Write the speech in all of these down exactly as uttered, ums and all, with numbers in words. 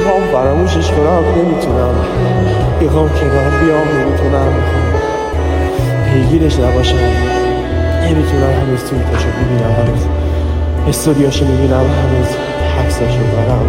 میخوام فراموشش کنم نمیتونم، میخوام کنار بیام نمیتونم، میخوام پیگیرش نباشم نمیتونم، هنوز توییتاشو میبینم، هنوز استوریاشو میبینم، هنوز عکساشو برم.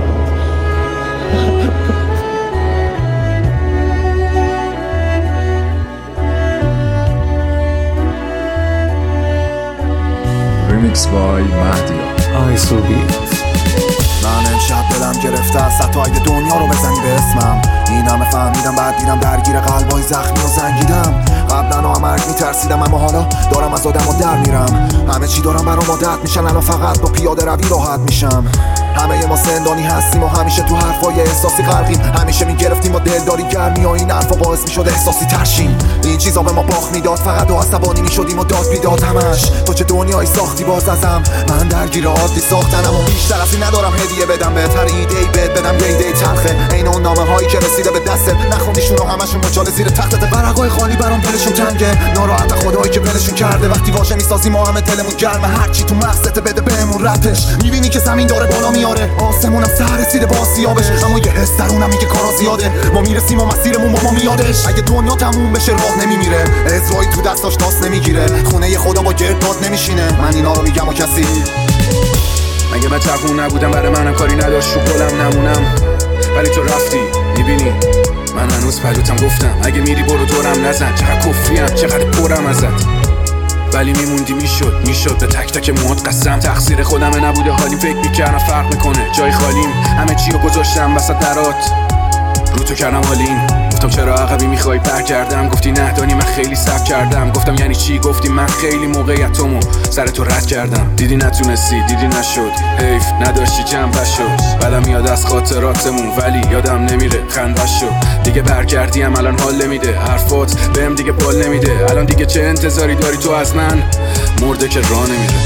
ریمیکس بای مهدیا آیسوبی. من امشب دلم گرفته از حتی اگه دنیا رو بزنی به اسمم. این همه فهمیدم بعد دیدم درگیر قلبای زخمی و زنگیدم. قبلا هم مرگ میترسیدم اما حالا دارم از آدم و در میرم. همه چی دارم برام عادت میشن، الان فقط با پیاده روی راحت میشم. همه ما زندانی هستیم و همیشه تو حرفای احساسی غرقیم. همیشه میگرفتیم با دلداری گرمی و این حرفا باعث میشد احساسی ترشیم. این چیزا به ما باخت میداد، فقط و عصبانی میشدیم و داد بیداد همش. تو چه دنیایی ساختی باز ازم، من درگیر عادی ساختنم و بیشتر از این ندارم هدیه بدم بهت. هر ایده‌ای بهت بدم یه ایده تلخه، عین اون نامه هایی که رسیده به دستت نخوندیشون و همشون مچاله زیر تختت. ورقای خالی برام دلشون تنگه، ناراحت خدایی که ولشون کرده. وقتی واژه میسازی ما همه دلمون گرمه، هر چی تو مغزت بده بهمون رتش. میبینی که زمین داره بالا میاره، آسمونم سر رسیده با سیابش، اما یه حس درونم میگه کارا زیاده. ما میرسیم و مسیرمون با ما میادش. اگه دنیا تموم بشه راه نمیمیره، عزرایی تو دستاش ناس نمیگیره، خونه خدا با گردباد نمیشینه. من اینا رو میگم و کسی مگه من چقون نبودم برای منم کاری نداشت رو گلم نمونم، ولی تو رفتی. میبینی من هنوز پلوتم، گفتم اگه میری برو دورم نزن. چقدر کفریم چقدر پرم ازت، ولی میموندی. میشد میشد به تک تک موهات قسم، تقصیر خودمه نبوده. حالیم فکر میکردم فرق میکنه، جای خالیم همه چی رو گذاشتم وسط درات، رو تو کردم حالیم. گفتم چرا عقبی میخوای برگردم، گفتی نه دانی من خیلی صبر کردم. گفتم یعنی چی، گفتی من خیلی موقعیتمو سر تو رد کردم. دیدی نتونستی، دیدی نشد، حیف نداشتی جنبش شد. بعدم میاد از خاطراتمون ولی یادم نمیره خندش شد. دیگه برگردیم الان حال نمیده، حرفات بهم دیگه بال نمیده. الان دیگه چه انتظاری داری تو از من، مرده که راه نمیره.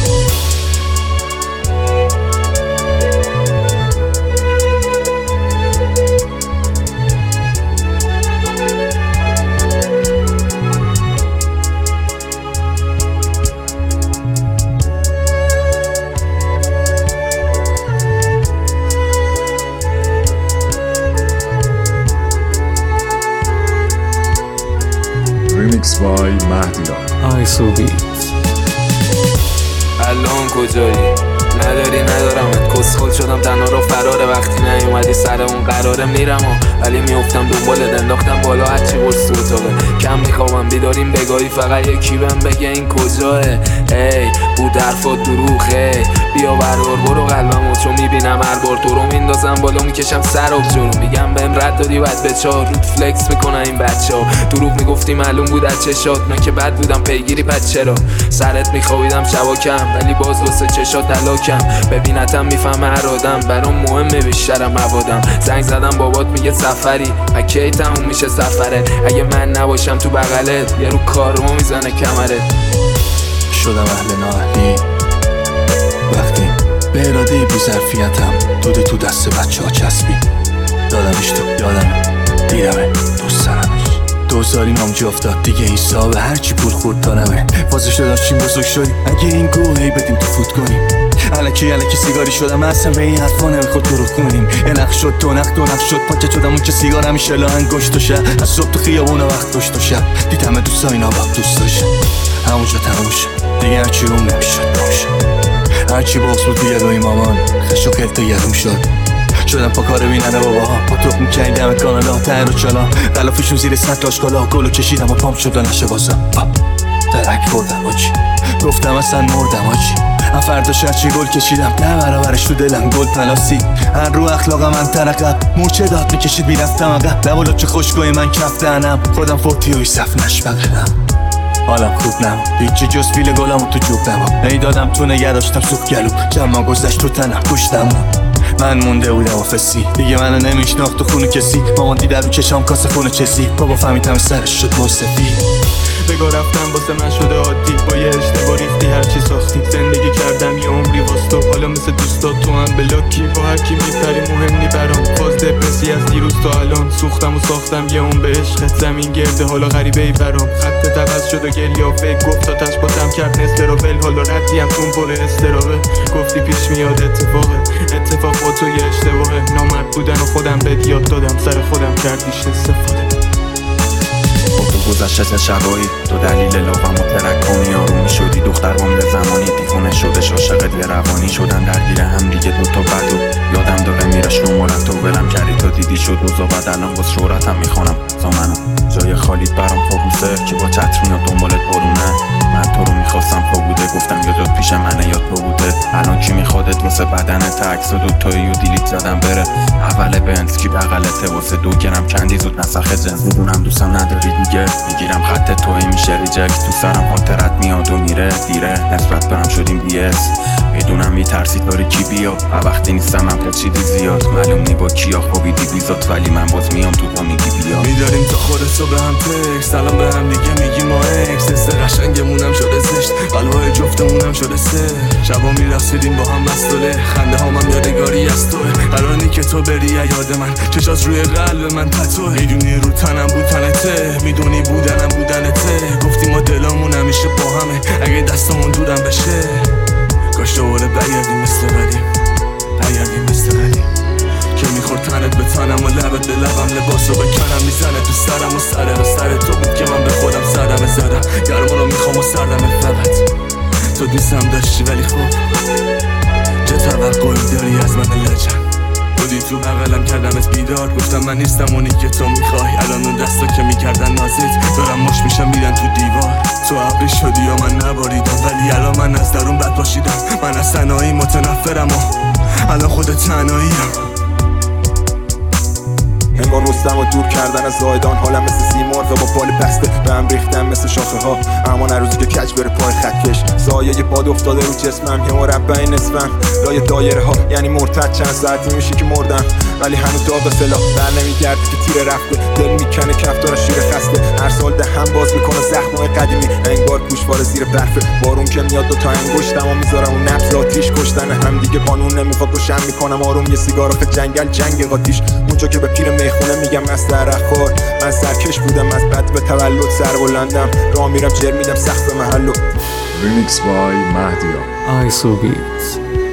ریمیکس بای مهدیا آیسوبی. الان کجایی؟ نداری ندارمت، کسخل شدم تنها رو فراره. وقتی نیومدی سر اون قراره میرم و ولی میافتم دنبالت، انداختم بالا هرچی برس تو اتاقه. کم میخوابم بیداریم بگاهی، فقط یکی بهم بگه این کجاه. ای بود حرفات دروغه، بیا برار برو قلبمو، چون میبینم هر بار تو رو میندازم بالا میکشم سر و جلو. میگم بهم رد دادی بعد به چار رود فلکس میکنن این بچه ها. دروغ میگفتی معلوم بود از چشات، من که بد بودم پیگیری پس چرا. سرت میخوابیدم شبا کم، ولی باز واسه چشات علاکم. ببینتم میفهمه هر آدم، برام مهمه بیشترم موادم. زنگ زدم بابات میگه سفری، اکی تموم میشه سفره. اگه من نباشم تو بغلت یه رو کارمو میزنه کمره. شدم اهل نااهلی وقتی به اراده بی ظرفیتم دوده تو دست بچه ها چسبی. دادمش تو یادمه، دیدمه دوست دارمش. دوزاری نام جا افتاد دیگه حسابه، هرچی پول خورد دارمه. واسه شده چی بزرگ شدیم، اگه این گوهی بدیم تو فوت کنیم. الکی الکی سیگاری شدم، اصلا به این حرفا نمیخواد تو رو کنیم. یه نقش شد دو نقش دو نقش شد پاچه شدم اون که سیگار همیشه لاهن گشت و شب. از صبح تو خیابون وقت داشت و شب دیدمه دوستا اینا وقت دوست داشت. همونجا تموم شد دیگه، هرچی روم نمیشد نمیشد. هرچی باقص بود بیاد روی مامان خش و خلطه یادم شد. شدم پا کار بیننه باباها، پا توق میکردم کانالا تر و چلا. غلافشون زیر سطل آشکالا، گلو کشیدم و پامپ شد و نشه بازم. درک خوردم آجی، گفتم اصلا مردم آجی. من فرداش هرچی گل کشیدم نه برابرش تو دلم گل پلاسی. هر رو اخلاقم من ترقب مورچه داد میکشید میرفتم عقب. لبالا چه خوشگوی من کف دهنم، خودم فوتی و صف نشبقیدم. حالم خوب نمون هیچی جز فیل گلامو تو جوب نمون. ای دادم تو نگه داشتم سوپ گلو، جمع گذشت تو تنم پشتم. من مونده بودم آفسی دیگه، منو نمیشناخت تو خونه کسی. مامان دیده رو چشام کاسه خونه چسی، بابا فهمیدم سرش شد مصطفی. بگاه رفتم واسه من شده عادی، با یه اشتباه ریختی هرچی ساختی. زندگی کردم یه عمری واسه حالا مثل دوستا تو هم بلاکی. با هر کی میپری مهم نی برام، باز دپرسی از دیروز تا الان. سوختم و ساختم یه اون به عشقت، زمین گرده حالا غریبه ای برام. خطت عوض شد و گلیا فکر گفت آتش باتم کرد نسترابل. حالا ردیم تون پر استرابه، گفتی پیش میاد اتفاقه اتفاق خود تو یه اشتباهه. نامرد بودن و خودم بهت یاد دادم، سر خودم کردیش استفاده. تو گذشت شبایی تو دلیل لغم و ترکانی آرومی شدی. دختر بامل زمانی دیوونه شدش عاشقت یه روانی شدن درگیر هم دیگه دوتا بدو. یادم داره میرش رو مرتب ولم کردی تا دیدی شد روزا بعد الان باز شهرتم میخوانم زامنو. جای خالیت برام پابوسه که با چتر میاد دنبالت بارونه. من تو رو میخواستم پا بوده گفتم یادت پیش منه یاد پا بوده. الان کی میخوادت واسه بدنت عکس و دوتایی و دیلیت زدم بره. اول بنز کی بغلته واسه دو گرم کندی زود نسخه جنس. میدونم دوستم نداری دیگه میگیرم خط توی میشه ریجکت. تو سرم خاطرت میاد و میره دیره نسبت برم شدیم بی اس. میدونم میترسی داری کی بیا و وقتی نیستم من پچیدی زیاد. معلوم نی با کیا خوابیدی بیزات ولی من باز میام تو تا میگی بیا. میداریم تا خودتو به هم تکس سلام به هم دیگه میگی ما اکس. حس قشنگمونم شده زشت قلبای جفتمونم شده سه. شبا میرقصیدیم با هم مستوله خنده هامم یادگاری از توه. قرار نی که تو بری یاد من چشات روی قلب من تتوه. میدونی رو تنم بود تنته میدونی بودنم بودنته. گفتی ما دلامون همیشه با همه اگه دستمون دورم بشه. کاش دوباره برگردیم مثل قدیم برگردیم مثل قدیم که میخورد تنت به تنم و لبت به لبم لباسو بکنم. میزنه تو سرم و سر و سر تو بود که من به خودم سرم زدم. گرما رو میخوام و سردم فقط تو دوستم داشتی ولی خوب چه توقعی داری از من لجن. بودی تو بغلم کردمت بیدار گفتم من نیستم اونی که تو میخوای. الان اون دستا که میکردن نازت دارم مش میشم میرن تو دیوار. تو ابری شدی یا من نباریدم ولی الان من از درون بد باشیدم. من از تنهایی متنفرم و الان خودت تنهاییم. انگار رستم و دور کردن از زایدان. حالم مثل سیمرغ با بال بسته به هم ریختم مثل شاخه ها. اما نه روزی که کج بره پای خطکش. سایه باد افتاده رو جسمم یه مربع نصفم لای دایره ها. یعنی مرتد چند ساعتی میشه که مردم ولی هنوز داغ سلاح در نمیگرده که تیر رفته. دل میکنه کفتار شیر خسته. هر سال دهم باز میکنه زخمای قدیمی. انگار گوشواره زیر برفه. بارون که میاد دو تا انگشتم و میذارم اون نبض آتیش. کشتن هم دیگه قانون نمیخواد روشن میکنم آروم یه سیگار آخه جنگل جنگ قاتیش. اونجا که به پیر میخونه میگم از درخور. من سرکش بودم از بد به تولد سر بلندم. راه میرم جر میدم سخت محلو. Remix by Mahdia. I so beats.